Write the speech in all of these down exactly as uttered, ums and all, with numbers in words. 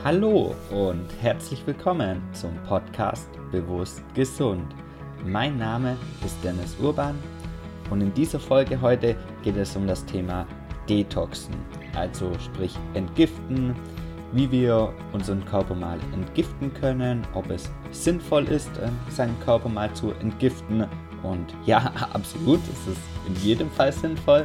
Hallo und herzlich willkommen zum Podcast Bewusst Gesund. Mein Name ist Dennis Urban und in dieser Folge heute geht es um das Thema Detoxen, also sprich Entgiften, wie wir unseren Körper mal entgiften können, ob es sinnvoll ist, seinen Körper mal zu entgiften. Und ja, absolut, es ist in jedem Fall sinnvoll.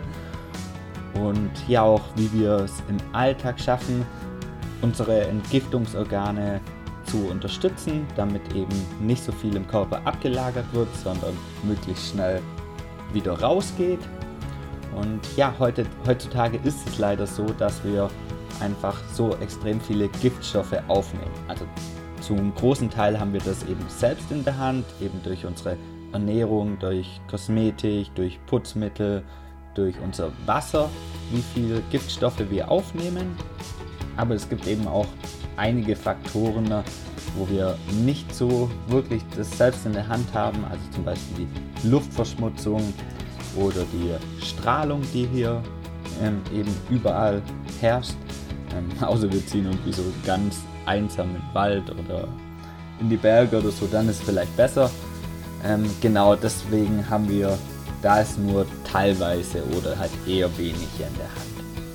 Und ja auch, wie wir es im Alltag schaffen, unsere Entgiftungsorgane zu unterstützen, damit eben nicht so viel im Körper abgelagert wird, sondern möglichst schnell wieder rausgeht. Und ja, heute, heutzutage ist es leider so, dass wir einfach so extrem viele Giftstoffe aufnehmen. Also zum großen Teil haben wir das eben selbst in der Hand, eben durch unsere Ernährung, durch Kosmetik, durch Putzmittel, durch unser Wasser, wie viele Giftstoffe wir aufnehmen. Aber es gibt eben auch einige Faktoren, wo wir nicht so wirklich das selbst in der Hand haben, also zum Beispiel die Luftverschmutzung oder die Strahlung, die hier ähm, eben überall herrscht. Ähm, außer wir ziehen irgendwie so ganz einsam in den Wald oder in die Berge oder so, dann ist es vielleicht besser. Ähm, genau deswegen haben wir da es nur teilweise oder halt eher wenig in der Hand.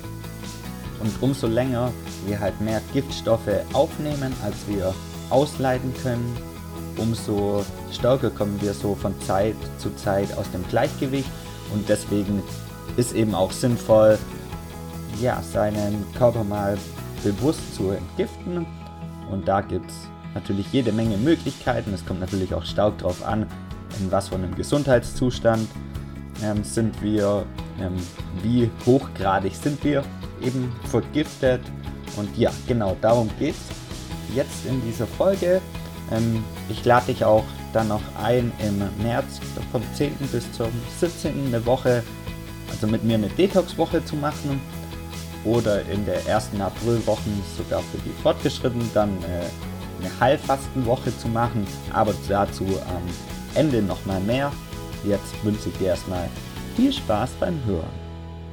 Und umso länger wir halt mehr Giftstoffe aufnehmen, als wir ausleiten können, umso stärker kommen wir so von Zeit zu Zeit aus dem Gleichgewicht. Und deswegen ist eben auch sinnvoll, ja, seinen Körper mal bewusst zu entgiften. Und da gibt es natürlich jede Menge Möglichkeiten. Es kommt natürlich auch stark darauf an, in was für einem Gesundheitszustand ähm, sind wir, ähm, wie hochgradig sind wir eben vergiftet. Und ja, genau darum geht's jetzt in dieser Folge. Ähm, ich lade dich auch dann noch ein, im März vom zehnten bis zum siebzehnten eine Woche, also mit mir eine Detox-Woche zu machen. Oder in der ersten Aprilwoche sogar für die Fortgeschrittenen dann äh, eine Heilfastenwoche zu machen. Aber dazu am Ende nochmal mehr. Jetzt wünsche ich dir erstmal viel Spaß beim Hören.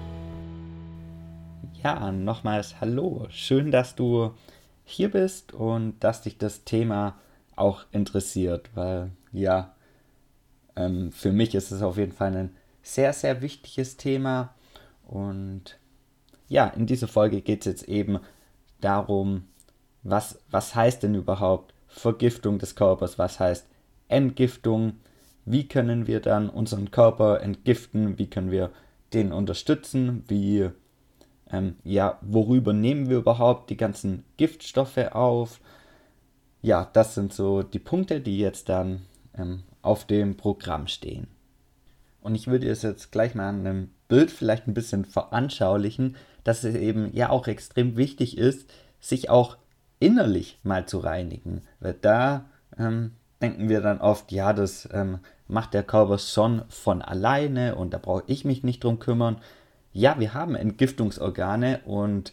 Ja, nochmals hallo. Schön, dass du hier bist und dass dich das Thema auch interessiert, weil ja, ähm, für mich ist es auf jeden Fall ein sehr, sehr wichtiges Thema. Und ja, in dieser Folge geht es jetzt eben darum, was, was heißt denn überhaupt Vergiftung des Körpers, was heißt Entgiftung, wie können wir dann unseren Körper entgiften, wie können wir den unterstützen, wie Ähm, ja, worüber nehmen wir überhaupt die ganzen Giftstoffe auf? Ja, das sind so die Punkte, die jetzt dann ähm, auf dem Programm stehen. Und ich würde es jetzt gleich mal an einem Bild vielleicht ein bisschen veranschaulichen, dass es eben ja auch extrem wichtig ist, sich auch innerlich mal zu reinigen. Weil da ähm, denken wir dann oft, ja, das ähm, macht der Körper schon von alleine und da brauche ich mich nicht drum kümmern. Ja, wir haben Entgiftungsorgane und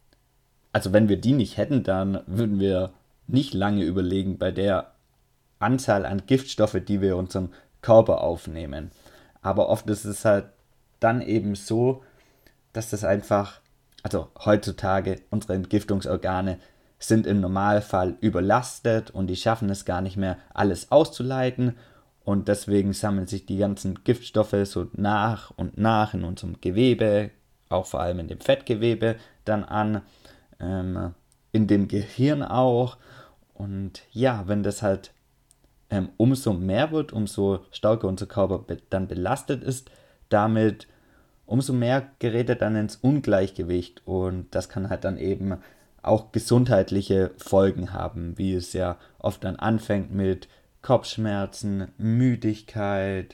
also wenn wir die nicht hätten, dann würden wir nicht lange überlegen bei der Anzahl an Giftstoffe, die wir in unserem Körper aufnehmen. Aber oft ist es halt dann eben so, dass das einfach, also heutzutage unsere Entgiftungsorgane sind im Normalfall überlastet und die schaffen es gar nicht mehr, alles auszuleiten. Und deswegen sammeln sich die ganzen Giftstoffe so nach und nach in unserem Gewebe, auch vor allem in dem Fettgewebe dann an, ähm, in dem Gehirn auch. Und ja, wenn das halt ähm, umso mehr wird, umso stärker unser Körper be- dann belastet ist, damit umso mehr gerät er dann ins Ungleichgewicht. Und das kann halt dann eben auch gesundheitliche Folgen haben, wie es ja oft dann anfängt mit Kopfschmerzen, Müdigkeit,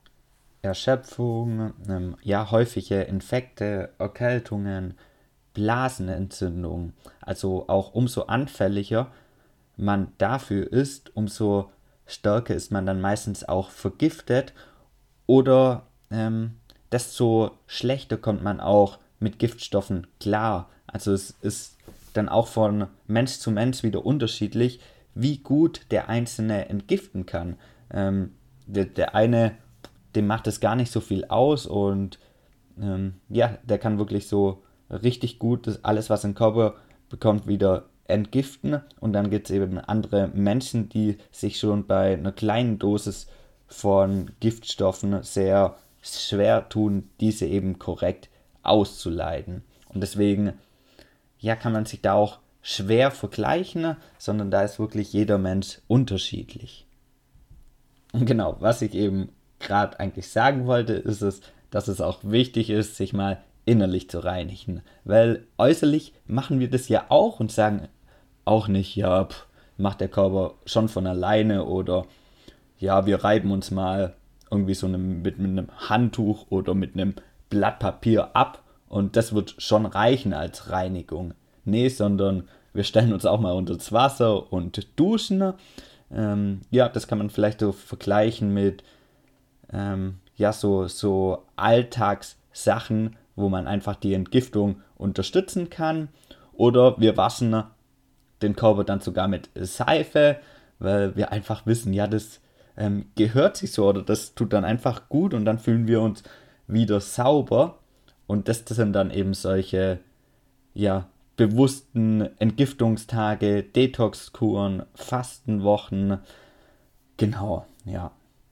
Erschöpfung, ähm, ja, häufige Infekte, Erkältungen, Blasenentzündung. Also auch umso anfälliger man dafür ist, umso stärker ist man dann meistens auch vergiftet oder ähm, desto schlechter kommt man auch mit Giftstoffen klar. Also es ist dann auch von Mensch zu Mensch wieder unterschiedlich, wie gut der Einzelne entgiften kann. Ähm, der, der eine, dem macht es gar nicht so viel aus und ähm, ja, der kann wirklich so richtig gut das alles, was im Körper bekommt, wieder entgiften und dann gibt es eben andere Menschen, die sich schon bei einer kleinen Dosis von Giftstoffen sehr schwer tun, diese eben korrekt auszuleiten. Und deswegen ja, kann man sich da auch schwer vergleichen, sondern da ist wirklich jeder Mensch unterschiedlich. Und genau, was ich eben gerade eigentlich sagen wollte, ist es, dass es auch wichtig ist, sich mal innerlich zu reinigen. Weil äußerlich machen wir das ja auch und sagen auch nicht, ja, pff, macht der Körper schon von alleine oder ja, wir reiben uns mal irgendwie so eine, mit, mit einem Handtuch oder mit einem Blatt Papier ab und das wird schon reichen als Reinigung. Nee, sondern wir stellen uns auch mal unter das Wasser und duschen. Ähm, ja, das kann man vielleicht so vergleichen mit ähm, ja, so, so Alltagssachen, wo man einfach die Entgiftung unterstützen kann. Oder wir waschen den Körper dann sogar mit Seife, weil wir einfach wissen, ja, das ähm, gehört sich so oder das tut dann einfach gut und dann fühlen wir uns wieder sauber. Und das, das sind dann eben solche, ja, bewussten Entgiftungstage, Detoxkuren, Fastenwochen. Genau, ja.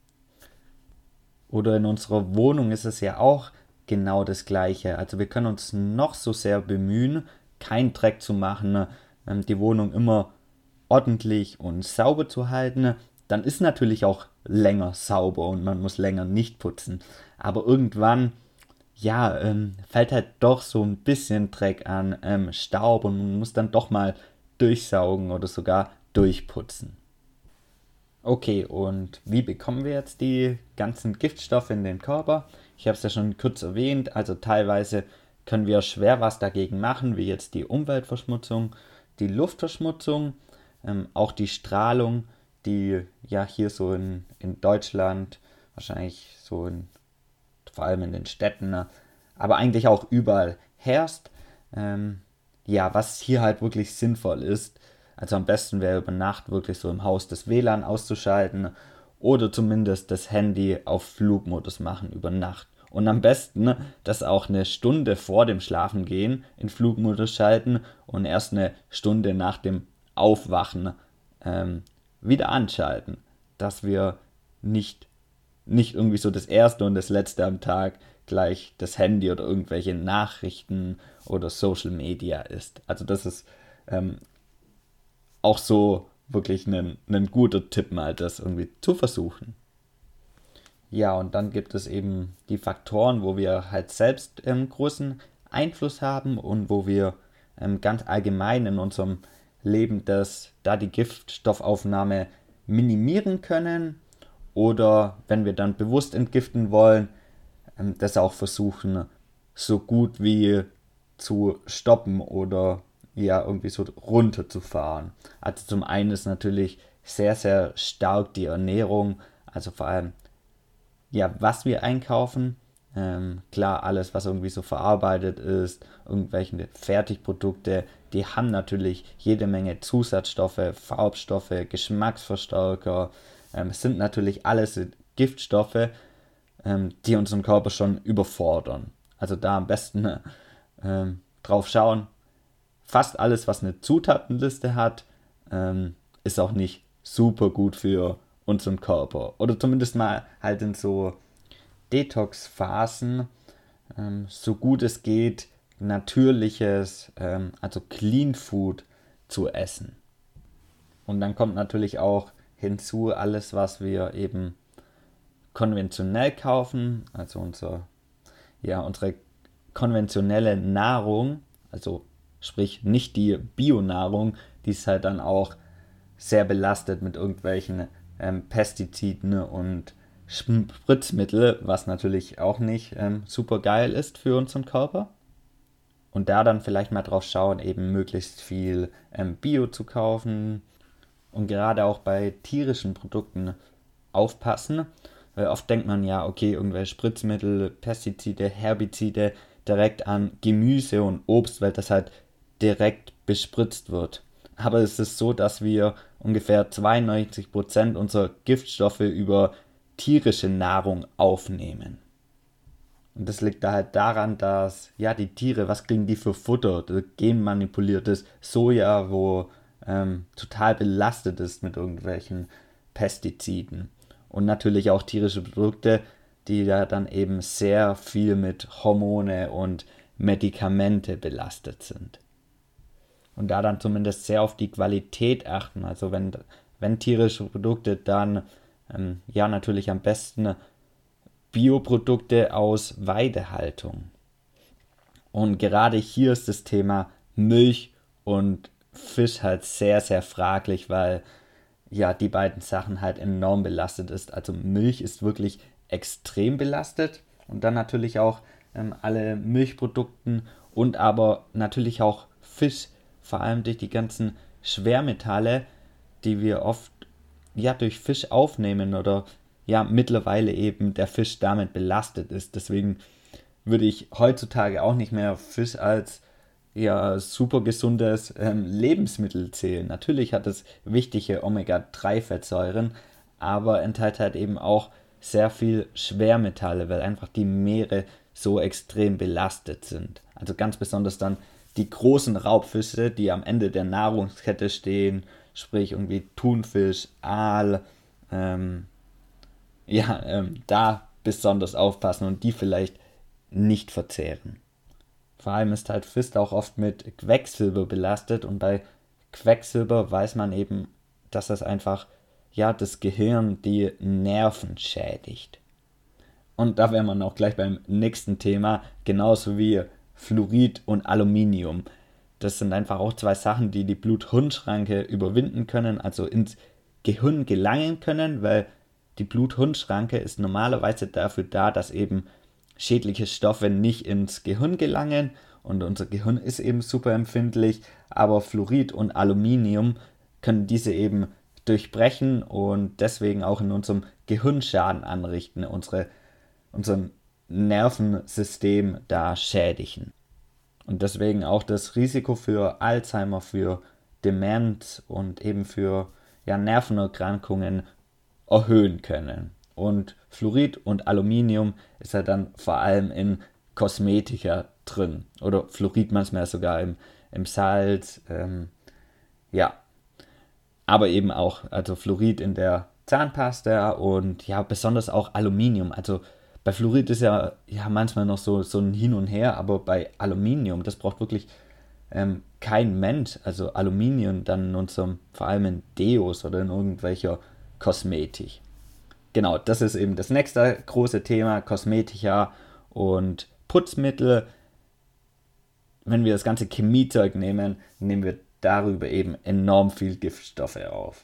Oder in unserer Wohnung ist es ja auch genau das Gleiche. Also wir können uns noch so sehr bemühen, keinen Dreck zu machen, die Wohnung immer ordentlich und sauber zu halten. Dann ist natürlich auch länger sauber und man muss länger nicht putzen. Aber irgendwann, ja, ähm, fällt halt doch so ein bisschen Dreck an, ähm, Staub und man muss dann doch mal durchsaugen oder sogar durchputzen. Okay, und wie bekommen wir jetzt die ganzen Giftstoffe in den Körper? Ich habe es ja schon kurz erwähnt, also teilweise können wir schwer was dagegen machen, wie jetzt die Umweltverschmutzung, die Luftverschmutzung, ähm, auch die Strahlung, die ja hier so in, in Deutschland, wahrscheinlich so in, vor allem in den Städten, ne, aber eigentlich auch überall herrscht. Ähm, ja, was hier halt wirklich sinnvoll ist, also am besten wäre über Nacht wirklich so im Haus das W L A N auszuschalten oder zumindest das Handy auf Flugmodus machen über Nacht. Und am besten das auch eine Stunde vor dem Schlafengehen in Flugmodus schalten und erst eine Stunde nach dem Aufwachen ähm, wieder anschalten, dass wir nicht, nicht irgendwie so das erste und das letzte am Tag gleich das Handy oder irgendwelche Nachrichten oder Social Media ist. Also das ist ähm, auch so wirklich ein, ein guter Tipp, mal das irgendwie zu versuchen. Ja, und dann gibt es eben die Faktoren, wo wir halt selbst ähm, großen Einfluss haben und wo wir ähm, ganz allgemein in unserem Leben das, da die Giftstoffaufnahme minimieren können oder wenn wir dann bewusst entgiften wollen, ähm, das auch versuchen so gut wie zu stoppen oder ja irgendwie so runterzufahren. Also zum einen ist natürlich sehr, sehr stark die Ernährung, also vor allem ja, was wir einkaufen. Ähm, klar, alles, was irgendwie so verarbeitet ist, irgendwelche Fertigprodukte, die haben natürlich jede Menge Zusatzstoffe, Farbstoffe, Geschmacksverstärker. Ähm, es sind natürlich alles Giftstoffe, ähm, die unseren Körper schon überfordern. Also da am besten ähm, drauf schauen. Fast alles, was eine Zutatenliste hat, ähm, ist auch nicht super gut für unseren Körper. Oder zumindest mal halt in so Detox-Phasen, ähm, so gut es geht, natürliches, ähm, also Clean Food zu essen. Und dann kommt natürlich auch hinzu alles, was wir eben konventionell kaufen, also unser, ja, unsere konventionelle Nahrung, also sprich nicht die Bionahrung, die ist halt dann auch sehr belastet mit irgendwelchen ähm, Pestiziden und Spritzmittel, was natürlich auch nicht ähm, super geil ist für unseren Körper. Und da dann vielleicht mal drauf schauen, eben möglichst viel ähm, Bio zu kaufen und gerade auch bei tierischen Produkten aufpassen. Weil oft denkt man ja, okay, irgendwelche Spritzmittel, Pestizide, Herbizide direkt an Gemüse und Obst, weil das halt direkt bespritzt wird. Aber es ist so, dass wir ungefähr zweiundneunzig Prozent unserer Giftstoffe über tierische Nahrung aufnehmen. Und das liegt da halt daran, dass ja die Tiere, was kriegen die für Futter? Genmanipuliertes Soja, wo ähm, total belastet ist mit irgendwelchen Pestiziden. Und natürlich auch tierische Produkte, die da dann eben sehr viel mit Hormone und Medikamente belastet sind. Und da dann zumindest sehr auf die Qualität achten. Also wenn, wenn tierische Produkte, dann ähm, ja natürlich am besten Bioprodukte aus Weidehaltung. Und gerade hier ist das Thema Milch und Fisch halt sehr, sehr fraglich, weil ja die beiden Sachen halt enorm belastet ist. Also Milch ist wirklich extrem belastet und dann natürlich auch ähm, alle Milchprodukten und aber natürlich auch Fisch, vor allem durch die ganzen Schwermetalle, die wir oft ja durch Fisch aufnehmen oder ja mittlerweile eben der Fisch damit belastet ist. Deswegen würde ich heutzutage auch nicht mehr Fisch als ja super gesundes ähm, Lebensmittel zählen. Natürlich hat es wichtige Omega drei Fettsäuren, aber enthält halt eben auch sehr viel Schwermetalle, weil einfach die Meere so extrem belastet sind. Also ganz besonders dann die großen Raubfische, die am Ende der Nahrungskette stehen, sprich irgendwie Thunfisch, Aal, ähm, ja, ähm, da besonders aufpassen und die vielleicht nicht verzehren. Vor allem ist halt Fisch auch oft mit Quecksilber belastet und bei Quecksilber weiß man eben, dass das einfach ja das Gehirn, die Nerven schädigt. Und da wäre man auch gleich beim nächsten Thema, genauso wie Fluorid und Aluminium. Das sind einfach auch zwei Sachen, die die Blut-Hirn-Schranke überwinden können, also ins Gehirn gelangen können, weil die Blut-Hirn-Schranke ist normalerweise dafür da, dass eben schädliche Stoffe nicht ins Gehirn gelangen und unser Gehirn ist eben super empfindlich, aber Fluorid und Aluminium können diese eben durchbrechen und deswegen auch in unserem Gehirn Schaden anrichten, unsere, unserem Nervensystem da schädigen. Und deswegen auch das Risiko für Alzheimer, für Demenz und eben für ja, Nervenerkrankungen erhöhen können. Und Fluorid und Aluminium ist ja dann vor allem in Kosmetika drin. Oder Fluorid manchmal sogar im, im Salz. Ähm, ja. Aber eben auch, also Fluorid in der Zahnpasta und ja, besonders auch Aluminium. Also bei Fluorid ist ja, ja manchmal noch so, so ein Hin und Her, aber bei Aluminium, das braucht wirklich ähm, kein Mensch. Also Aluminium dann in unserem, vor allem in Deos oder in irgendwelcher Kosmetik. Genau, das ist eben das nächste große Thema, Kosmetika und Putzmittel. Wenn wir das ganze Chemiezeug nehmen, nehmen wir darüber eben enorm viel Giftstoffe auf.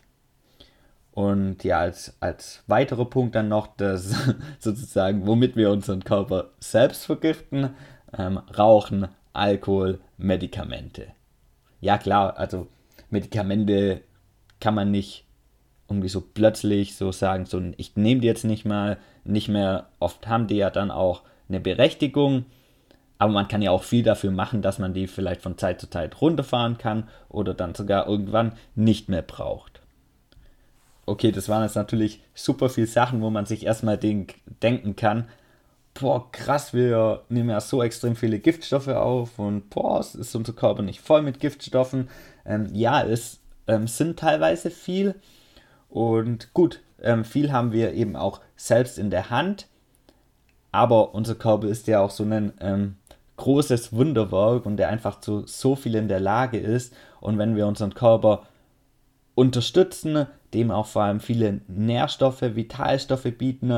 Und ja, als, als weiterer Punkt dann noch das sozusagen, womit wir unseren Körper selbst vergiften, ähm, Rauchen, Alkohol, Medikamente. Ja klar, also Medikamente kann man nicht irgendwie so plötzlich so sagen, so ich nehme die jetzt nicht mal, nicht mehr, oft haben die ja dann auch eine Berechtigung, aber man kann ja auch viel dafür machen, dass man die vielleicht von Zeit zu Zeit runterfahren kann oder dann sogar irgendwann nicht mehr braucht. Okay, das waren jetzt natürlich super viele Sachen, wo man sich erstmal denken kann, boah, krass, wir nehmen ja so extrem viele Giftstoffe auf und boah, ist unser Körper nicht voll mit Giftstoffen. Ähm, ja, es ähm, sind teilweise viel und gut, ähm, viel haben wir eben auch selbst in der Hand, aber unser Körper ist ja auch so ein ähm, großes Wunderwerk und der einfach zu so viel in der Lage ist und wenn wir unseren Körper unterstützen, dem auch vor allem viele Nährstoffe, Vitalstoffe bieten,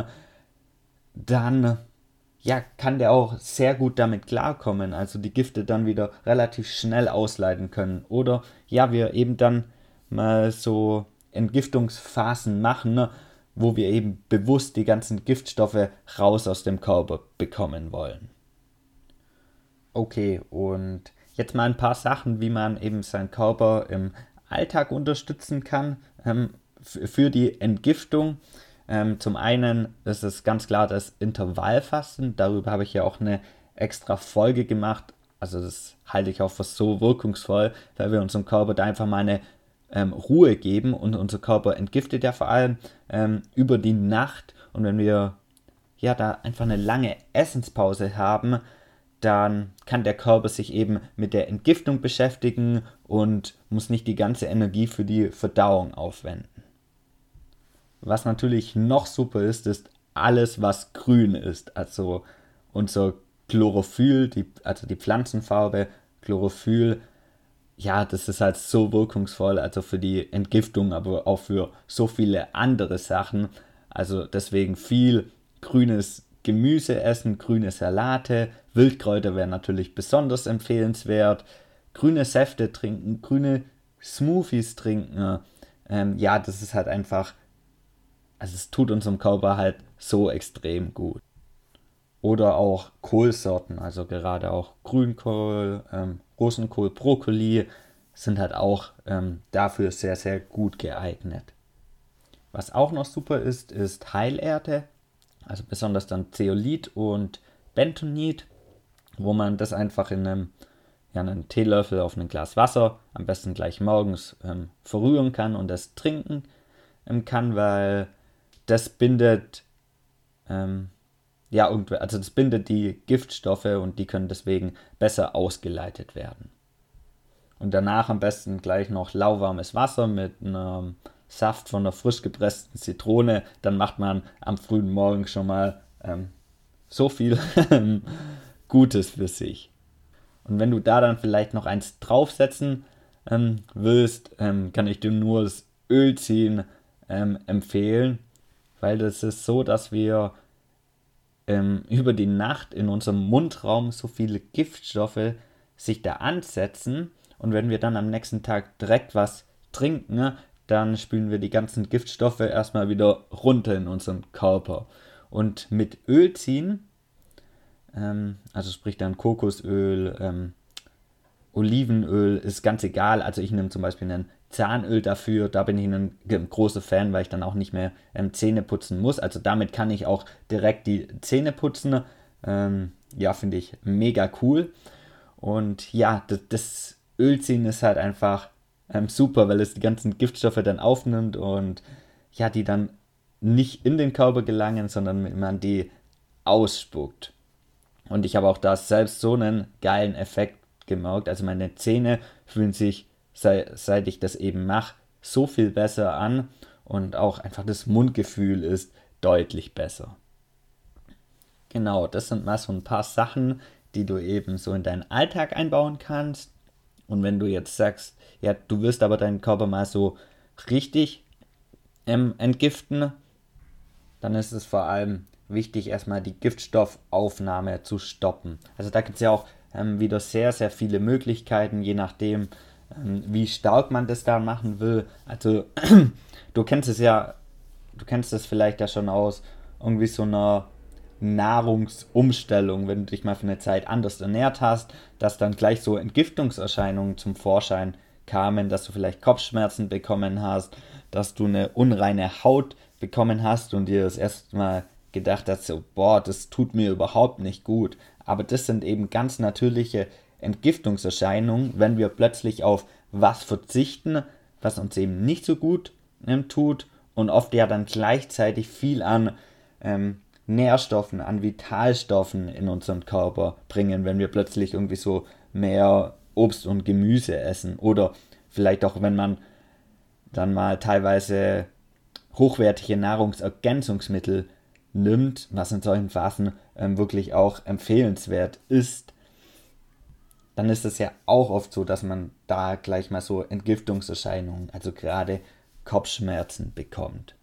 dann ja, kann der auch sehr gut damit klarkommen, also die Gifte dann wieder relativ schnell ausleiten können. Oder ja, wir eben dann mal so Entgiftungsphasen machen, wo wir eben bewusst die ganzen Giftstoffe raus aus dem Körper bekommen wollen. Okay, und jetzt mal ein paar Sachen, wie man eben seinen Körper im Alltag unterstützen kann ähm, f- für die Entgiftung. Ähm, zum einen ist es ganz klar das Intervallfasten, darüber habe ich ja auch eine extra Folge gemacht, also das halte ich auch für so wirkungsvoll, weil wir unserem Körper da einfach mal eine ähm, Ruhe geben und unser Körper entgiftet ja vor allem ähm, über die Nacht und wenn wir ja da einfach eine lange Essenspause haben, dann kann der Körper sich eben mit der Entgiftung beschäftigen und muss nicht die ganze Energie für die Verdauung aufwenden. Was natürlich noch super ist, ist alles, was grün ist. Also unser Chlorophyll, die, also die Pflanzenfarbe, Chlorophyll, ja, das ist halt so wirkungsvoll, also für die Entgiftung, aber auch für so viele andere Sachen. Also deswegen viel grünes Gemüse essen, grüne Salate, Wildkräuter wären natürlich besonders empfehlenswert, grüne Säfte trinken, grüne Smoothies trinken. Ähm, ja, das ist halt einfach, also es tut unserem Körper halt so extrem gut. Oder auch Kohlsorten, also gerade auch Grünkohl, ähm, Rosenkohl, Brokkoli sind halt auch ähm, dafür sehr, sehr gut geeignet. Was auch noch super ist, ist Heilerde, also besonders dann Zeolit und Bentonit, wo man das einfach in einem, ja, einen Teelöffel auf ein Glas Wasser, am besten gleich morgens, ähm, verrühren kann und das trinken ähm, kann, weil das bindet, ähm, ja, also das bindet die Giftstoffe und die können deswegen besser ausgeleitet werden. Und danach am besten gleich noch lauwarmes Wasser mit einem Saft von einer frisch gepressten Zitrone. Dann macht man am frühen Morgen schon mal ähm, so viel Gutes für sich. Und wenn du da dann vielleicht noch eins draufsetzen ähm, willst, ähm, kann ich dir nur das Ölziehen ähm, empfehlen, weil das ist so, dass wir ähm, über die Nacht in unserem Mundraum so viele Giftstoffe sich da ansetzen und wenn wir dann am nächsten Tag direkt was trinken, dann spülen wir die ganzen Giftstoffe erstmal wieder runter in unseren Körper. Und mit Ölziehen, ähm, also sprich dann Kokosöl, ähm, Olivenöl, ist ganz egal. Also ich nehme zum Beispiel ein Zahnöl dafür, da bin ich ein großer Fan, weil ich dann auch nicht mehr ähm, Zähne putzen muss. Also damit kann ich auch direkt die Zähne putzen. Ähm, ja, finde ich mega cool. Und ja, das, das Ölziehen ist halt einfach ähm, super, weil es die ganzen Giftstoffe dann aufnimmt und ja, die dann nicht in den Körper gelangen, sondern man die ausspuckt. Und ich habe auch da selbst so einen geilen Effekt gemerkt. Also meine Zähne fühlen sich, seit, seit ich das eben mache, so viel besser an und auch einfach das Mundgefühl ist deutlich besser. Genau, das sind mal so ein paar Sachen, die du eben so in deinen Alltag einbauen kannst. Und wenn du jetzt sagst, ja, du wirst aber deinen Körper mal so richtig ähm, entgiften, dann ist es vor allem wichtig, erstmal die Giftstoffaufnahme zu stoppen. Also da gibt es ja auch ähm, wieder sehr, sehr viele Möglichkeiten, je nachdem, ähm, wie stark man das da machen will. Also du kennst es ja, du kennst es vielleicht ja schon aus irgendwie so einer Nahrungsumstellung, wenn du dich mal für eine Zeit anders ernährt hast, dass dann gleich so Entgiftungserscheinungen zum Vorschein kamen, dass du vielleicht Kopfschmerzen bekommen hast, dass du eine unreine Haut bekommen hast und dir das erstmal gedacht hast, so, boah, das tut mir überhaupt nicht gut. Aber das sind eben ganz natürliche Entgiftungserscheinungen, wenn wir plötzlich auf was verzichten, was uns eben nicht so gut ähm, tut und oft ja dann gleichzeitig viel an ähm, Nährstoffen, an Vitalstoffen in unseren Körper bringen, wenn wir plötzlich irgendwie so mehr Obst und Gemüse essen oder vielleicht auch, wenn man dann mal teilweise hochwertige Nahrungsergänzungsmittel nimmt, was in solchen Phasen ähm, wirklich auch empfehlenswert ist, dann ist es ja auch oft so, dass man da gleich mal so Entgiftungserscheinungen, also gerade Kopfschmerzen bekommt.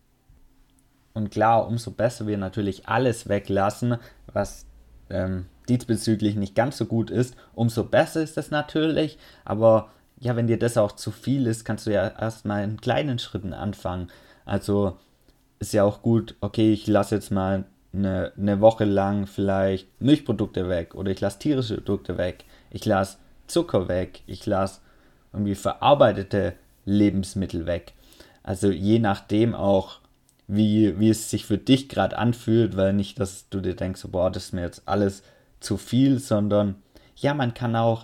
Und klar, umso besser wir natürlich alles weglassen, was ähm, diesbezüglich nicht ganz so gut ist, umso besser ist es natürlich. Aber ja, wenn dir das auch zu viel ist, kannst du ja erstmal in kleinen Schritten anfangen. Also ist ja auch gut, okay, ich lasse jetzt mal eine, eine Woche lang vielleicht Milchprodukte weg oder ich lasse tierische Produkte weg, ich lasse Zucker weg, ich lasse irgendwie verarbeitete Lebensmittel weg. Also je nachdem auch, wie, wie es sich für dich gerade anfühlt, weil nicht, dass du dir denkst, boah, das ist mir jetzt alles zu viel, sondern ja, man kann auch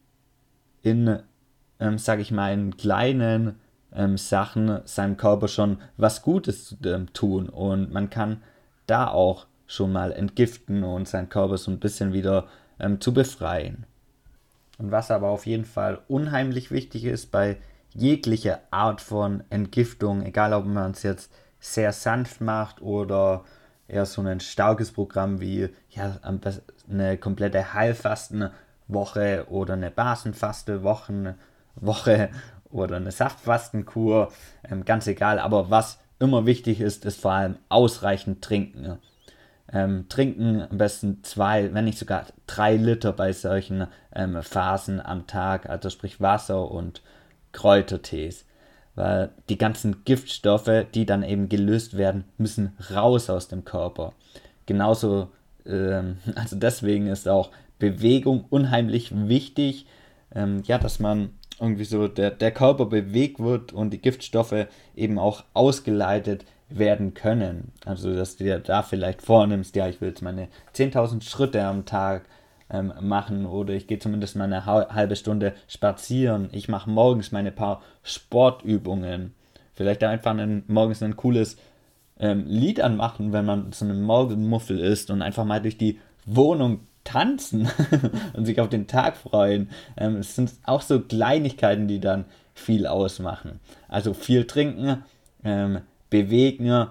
in, ähm, sag ich mal, in kleinen ähm, Sachen seinem Körper schon was Gutes ähm, tun und man kann da auch schon mal entgiften und seinen Körper so ein bisschen wieder ähm, zu befreien. Und was aber auf jeden Fall unheimlich wichtig ist bei jeglicher Art von Entgiftung, egal ob man es jetzt sehr sanft macht oder eher so ein starkes Programm wie ja, eine komplette Heilfastenwoche oder eine Basenfaste-Woche Woche oder eine Saftfastenkur, ähm, ganz egal, aber was immer wichtig ist, ist vor allem ausreichend trinken. Ähm, trinken am besten zwei, wenn nicht sogar drei Liter bei solchen ähm, Phasen am Tag, also sprich Wasser und Kräutertees. Weil die ganzen Giftstoffe, die dann eben gelöst werden, müssen raus aus dem Körper. Genauso, ähm, also deswegen ist auch Bewegung unheimlich wichtig, ähm, ja, dass man irgendwie so der, der Körper bewegt wird und die Giftstoffe eben auch ausgeleitet werden können. Also, dass du dir da vielleicht vornimmst, ja, ich will jetzt meine zehntausend Schritte am Tag ähm, machen oder ich gehe zumindest mal eine halbe Stunde spazieren. Ich mache morgens meine paar Sportübungen. Vielleicht einfach ein, morgens ein cooles ähm, Lied anmachen, wenn man so ein Morgenmuffel ist und einfach mal durch die Wohnung tanzen und sich auf den Tag freuen. Ähm, es sind auch so Kleinigkeiten, die dann viel ausmachen. Also viel trinken, ähm, bewegen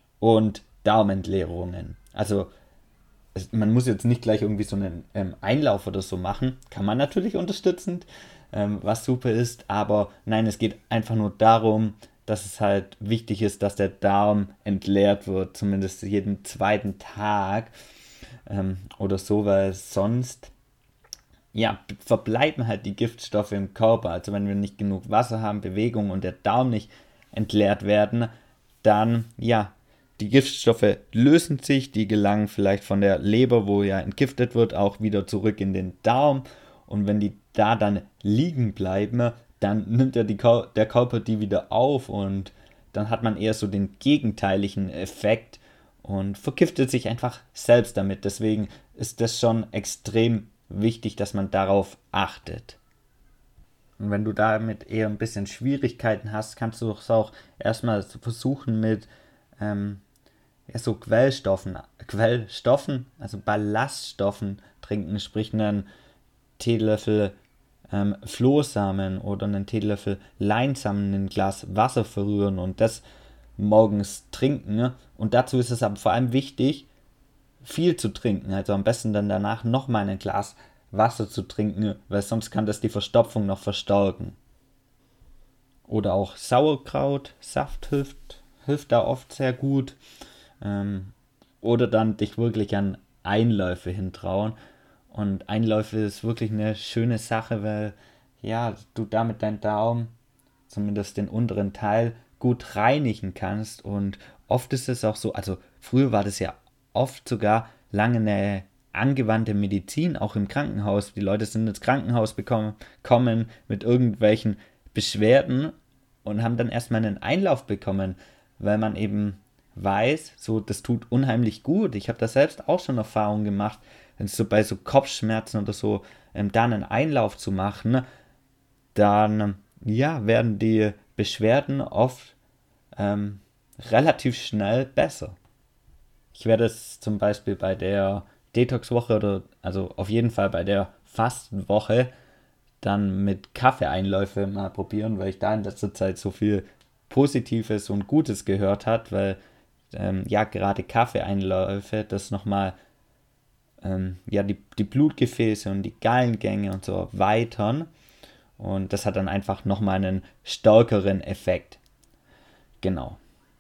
und Darmentleerungen. Also es, man muss jetzt nicht gleich irgendwie so einen ähm, Einlauf oder so machen. Kann man natürlich unterstützend, ähm, was super ist. Aber nein, es geht einfach nur darum, dass es halt wichtig ist, dass der Darm entleert wird. Zumindest jeden zweiten Tag ähm, oder so, weil sonst ja, verbleiben halt die Giftstoffe im Körper. Also wenn wir nicht genug Wasser haben, Bewegung und der Darm nicht entleert werden, dann, ja, die Giftstoffe lösen sich, die gelangen vielleicht von der Leber, wo ja entgiftet wird, auch wieder zurück in den Darm. Und wenn die da dann liegen bleiben, dann nimmt ja die, der Körper die wieder auf und dann hat man eher so den gegenteiligen Effekt und vergiftet sich einfach selbst damit. Deswegen ist das schon extrem wichtig, dass man darauf achtet. Und wenn du damit eher ein bisschen Schwierigkeiten hast, kannst du es auch erstmal versuchen mit ähm, ja, so Quellstoffen, Quellstoffen, also Ballaststoffen trinken, sprich einen Teelöffel ähm, Flohsamen oder einen Teelöffel Leinsamen in ein Glas Wasser verrühren und das morgens trinken. Und dazu ist es aber vor allem wichtig, viel zu trinken. Also am besten dann danach nochmal ein Glas Wasser zu trinken, weil sonst kann das die Verstopfung noch verstärken. Oder auch Sauerkraut, Saft hilft, hilft da oft sehr gut. Ähm, oder dann dich wirklich an Einläufe hintrauen. Und Einläufe ist wirklich eine schöne Sache, weil ja, du damit deinen Darm, zumindest den unteren Teil, gut reinigen kannst. Und oft ist es auch so, also früher war das ja oft sogar lange eine angewandte Medizin, auch im Krankenhaus. Die Leute sind ins Krankenhaus bekommen, kommen mit irgendwelchen Beschwerden und haben dann erstmal einen Einlauf bekommen, weil man eben weiß, so das tut unheimlich gut. Ich habe da selbst auch schon Erfahrungen gemacht, wenn es so bei so Kopfschmerzen oder so, ähm, dann einen Einlauf zu machen, dann ja, werden die Beschwerden oft ähm, relativ schnell besser. Ich werde es zum Beispiel bei der Detox-Woche oder also auf jeden Fall bei der Fastenwoche dann mit Kaffeeeinläufe mal probieren, weil ich da in letzter Zeit so viel Positives und Gutes gehört habe, weil ähm, ja gerade Kaffeeeinläufe das nochmal ähm, ja, die, die Blutgefäße und die Gallengänge und so erweitern und das hat dann einfach nochmal einen stärkeren Effekt. Genau.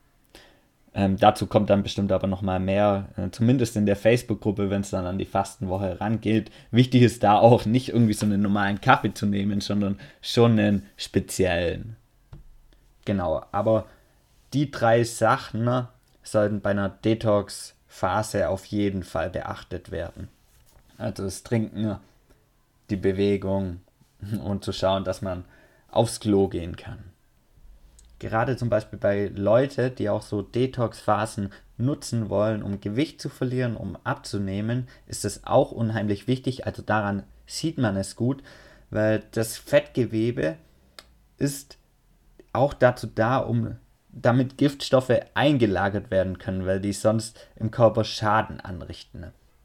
Ähm, dazu kommt dann bestimmt aber nochmal mehr, äh, zumindest in der Facebook-Gruppe, wenn es dann an die Fastenwoche rangeht. Wichtig ist da auch nicht irgendwie so einen normalen Kaffee zu nehmen, sondern schon einen speziellen. Genau, aber die drei Sachen, ne, sollten bei einer Detox-Phase auf jeden Fall beachtet werden. Also das Trinken, die Bewegung und zu schauen, dass man aufs Klo gehen kann. Gerade zum Beispiel bei Leuten, die auch so Detox-Phasen nutzen wollen, um Gewicht zu verlieren, um abzunehmen, ist es auch unheimlich wichtig. Also daran sieht man es gut, weil das Fettgewebe ist auch dazu da, um damit Giftstoffe eingelagert werden können, weil die sonst im Körper Schaden anrichten.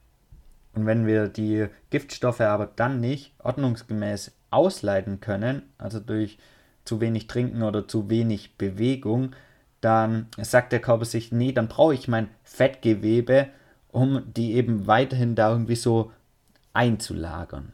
Und wenn wir die Giftstoffe aber dann nicht ordnungsgemäß ausleiten können, also durch zu wenig Trinken oder zu wenig Bewegung, dann sagt der Körper sich, nee, dann brauche ich mein Fettgewebe, um die eben weiterhin da irgendwie so einzulagern.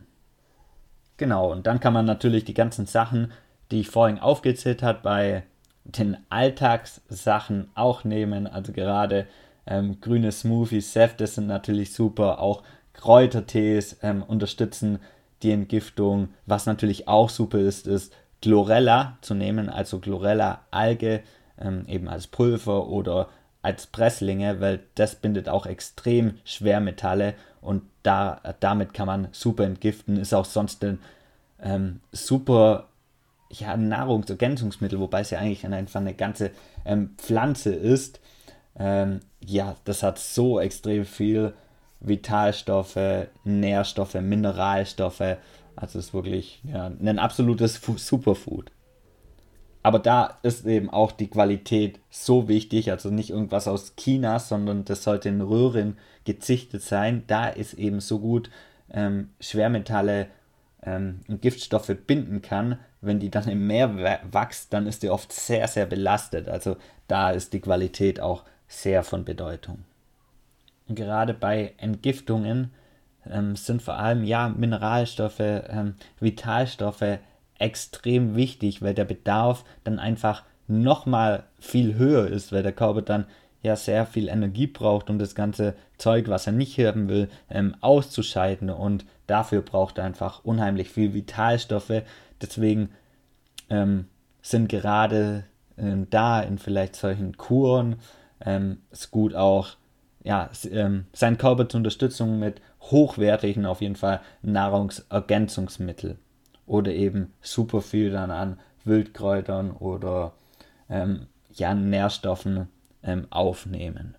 Genau, und dann kann man natürlich die ganzen Sachen, die ich vorhin aufgezählt habe, bei den Alltagssachen auch nehmen. Also gerade ähm, grüne Smoothies, Säfte sind natürlich super, auch Kräutertees ähm, unterstützen die Entgiftung. Was natürlich auch super ist, ist Chlorella zu nehmen, also Chlorella-Alge ähm, eben als Pulver oder als Presslinge, weil das bindet auch extrem Schwermetalle und da, damit kann man super entgiften, ist auch sonst ein ähm, super ja, Nahrungsergänzungsmittel, wobei es ja eigentlich einfach eine ganze ähm, Pflanze ist. Ähm, ja, das hat so extrem viel Vitalstoffe, Nährstoffe, Mineralstoffe, also ist wirklich ja, ein absolutes Superfood. Aber da ist eben auch die Qualität so wichtig, also nicht irgendwas aus China, sondern das sollte in Röhren gezüchtet sein. Da ist eben so gut ähm, Schwermetalle ähm, und Giftstoffe binden kann. Wenn die dann im Meer wächst, dann ist die oft sehr, sehr belastet. Also da ist die Qualität auch sehr von Bedeutung. Und gerade bei Entgiftungen ähm, sind vor allem ja Mineralstoffe, ähm, Vitalstoffe extrem wichtig, weil der Bedarf dann einfach nochmal viel höher ist, weil der Körper dann ja sehr viel Energie braucht, um das ganze Zeug, was er nicht haben will, ähm, auszuscheiden, und dafür braucht er einfach unheimlich viel Vitalstoffe. Deswegen ähm, sind gerade ähm, da in vielleicht solchen Kuren ähm, es gut auch ja, ähm, seinen Körper zur Unterstützung mit hochwertigen auf jeden Fall Nahrungsergänzungsmitteln oder eben super viel dann an Wildkräutern oder ähm, ja, Nährstoffen ähm, aufnehmen.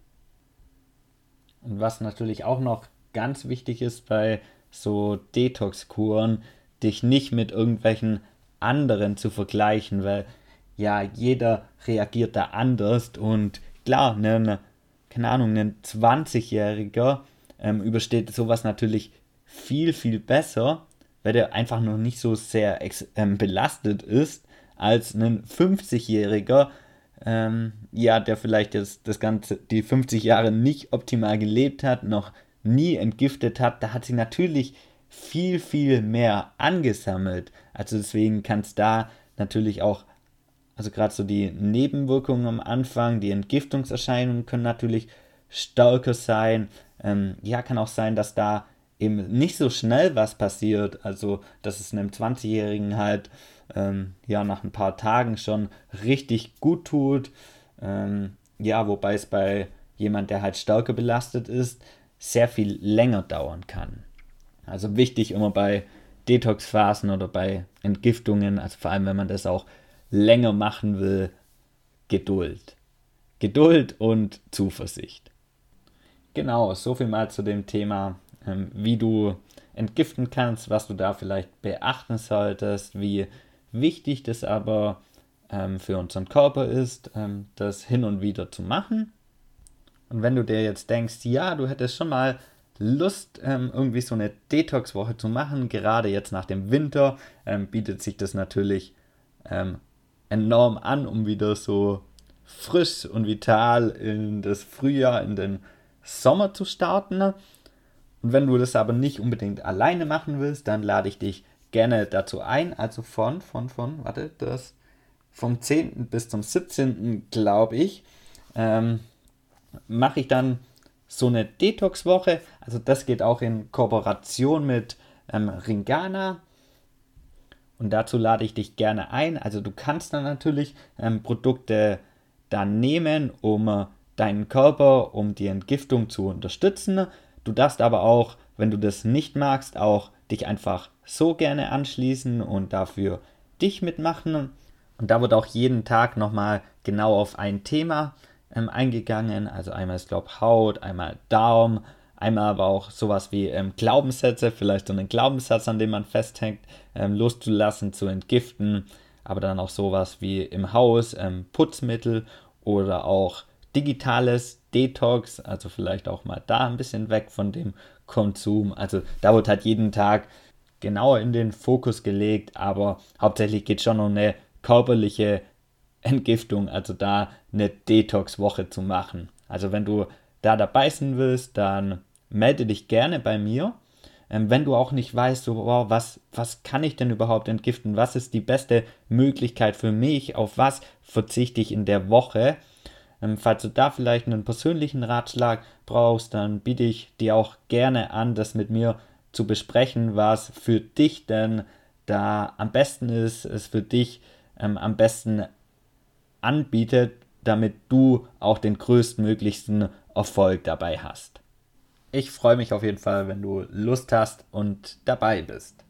Und was natürlich auch noch ganz wichtig ist bei so Detox-Kuren, dich nicht mit irgendwelchen anderen zu vergleichen, weil ja, jeder reagiert da anders und klar, ne, keine Ahnung, ein zwanzigjähriger ähm, übersteht sowas natürlich viel, viel besser, weil der einfach noch nicht so sehr ex- ähm, belastet ist, als ein fünfzigjähriger, ähm, ja, der vielleicht das, das Ganze, die fünfzig Jahre nicht optimal gelebt hat, noch nie entgiftet hat. Da hat sich natürlich viel, viel mehr angesammelt. Also deswegen kann es da natürlich auch, also gerade so die Nebenwirkungen am Anfang, die Entgiftungserscheinungen können natürlich stärker sein. Ähm, ja, kann auch sein, dass da eben nicht so schnell was passiert. Also, dass es einem zwanzigjährigen halt ähm, ja nach ein paar Tagen schon richtig gut tut. Ähm, ja, wobei es bei jemand, der halt stärker belastet ist, sehr viel länger dauern kann. Also wichtig immer bei Detox-Phasen oder bei Entgiftungen, also vor allem wenn man das auch länger machen will, Geduld. Geduld und Zuversicht. Genau, so viel mal zu dem Thema, ähm, wie du entgiften kannst, was du da vielleicht beachten solltest, wie wichtig das aber ähm, für unseren Körper ist, ähm, das hin und wieder zu machen. Und wenn du dir jetzt denkst, ja, du hättest schon mal Lust, ähm, irgendwie so eine Detox-Woche zu machen, gerade jetzt nach dem Winter, ähm, bietet sich das natürlich ähm, enorm an, um wieder so frisch und vital in das Frühjahr, in den Sommer zu starten. Und wenn du das aber nicht unbedingt alleine machen willst, dann lade ich dich gerne dazu ein. Also von, von, von, warte, das vom zehnten bis zum siebzehnten glaube ich, ähm, mache ich dann so eine Detox-Woche. Also das geht auch in Kooperation mit ähm, Ringana. Und dazu lade ich dich gerne ein. Also du kannst dann natürlich ähm, Produkte dann nehmen, um äh, deinen Körper, um die Entgiftung zu unterstützen. Du darfst aber auch, wenn du das nicht magst, auch dich einfach so gerne anschließen und dafür dich mitmachen. Und da wird auch jeden Tag nochmal genau auf ein Thema ähm, eingegangen. Also einmal ist, glaube ich, Haut, einmal Darm, einmal aber auch sowas wie ähm, Glaubenssätze, vielleicht so einen Glaubenssatz, an dem man festhängt, ähm, loszulassen, zu entgiften. aber dann auch sowas wie im Haus, ähm, Putzmittel oder auch digitales Detox, also vielleicht auch mal da ein bisschen weg von dem Konsum. Also da wird halt jeden Tag genauer in den Fokus gelegt, aber hauptsächlich geht es schon um eine körperliche Entgiftung, also da eine Detox-Woche zu machen. Also wenn du da dabei sein willst, dann melde dich gerne bei mir. Ähm, wenn du auch nicht weißt, so, wow, was, was kann ich denn überhaupt entgiften? Was ist die beste Möglichkeit für mich? Auf was verzichte ich in der Woche? Ähm, falls du da vielleicht einen persönlichen Ratschlag brauchst, dann biete ich dir auch gerne an, das mit mir zu besprechen, was für dich denn da am besten ist, es für dich ähm, am besten anbietet, damit du auch den größtmöglichsten Erfolg dabei hast. Ich freue mich auf jeden Fall, wenn du Lust hast und dabei bist.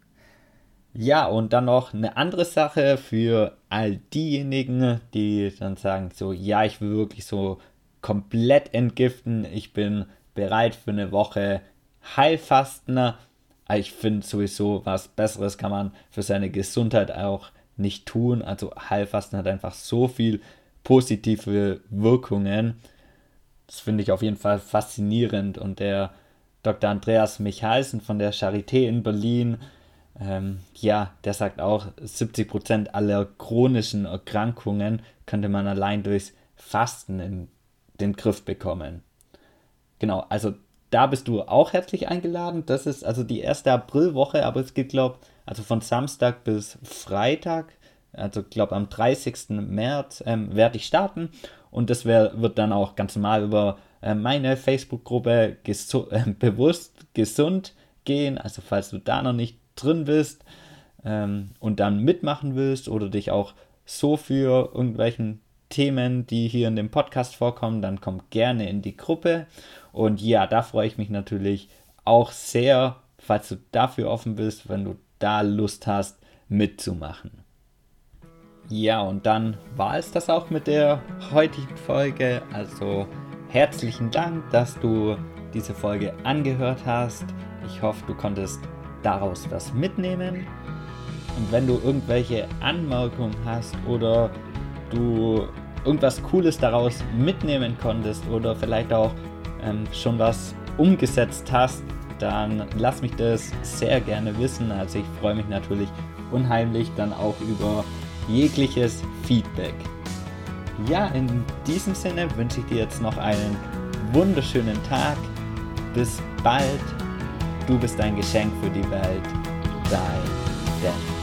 Ja, und dann noch eine andere Sache für all diejenigen, die dann sagen, so, ja, ich will wirklich so komplett entgiften, ich bin bereit für eine Woche Heilfasten. Ich finde sowieso, was Besseres kann man für seine Gesundheit auch nicht tun. Also Heilfasten hat einfach so viel positive Wirkungen. Das finde ich auf jeden Fall faszinierend. Und der Doktor Andreas Michalsen von der Charité in Berlin, ähm, ja, der sagt auch, siebzig Prozent aller chronischen Erkrankungen könnte man allein durchs Fasten in den Griff bekommen. Genau, also da bist du auch herzlich eingeladen. Das ist also die erste Aprilwoche, aber es geht, glaube ich, also von Samstag bis Freitag, also glaube am dreißigsten März ähm, werde ich starten und das wär, wird dann auch ganz normal über äh, meine Facebook-Gruppe gesu- äh, bewusst gesund gehen. Also falls du da noch nicht drin bist ähm, und dann mitmachen willst oder dich auch so für irgendwelchen Themen, die hier in dem Podcast vorkommen, dann komm gerne in die Gruppe. Und ja, da freue ich mich natürlich auch sehr, falls du dafür offen bist, wenn du da Lust hast, mitzumachen. Ja, und dann war es das auch mit der heutigen Folge. Also herzlichen Dank, dass du diese Folge angehört hast. Ich hoffe, du konntest daraus was mitnehmen. Und wenn du irgendwelche Anmerkungen hast oder du irgendwas Cooles daraus mitnehmen konntest oder vielleicht auch ähm, schon was umgesetzt hast, dann lass mich das sehr gerne wissen. Also ich freue mich natürlich unheimlich dann auch über jegliches Feedback. Ja, in diesem Sinne wünsche ich dir jetzt noch einen wunderschönen Tag. Bis bald. Du bist ein Geschenk für die Welt. Dein Dan.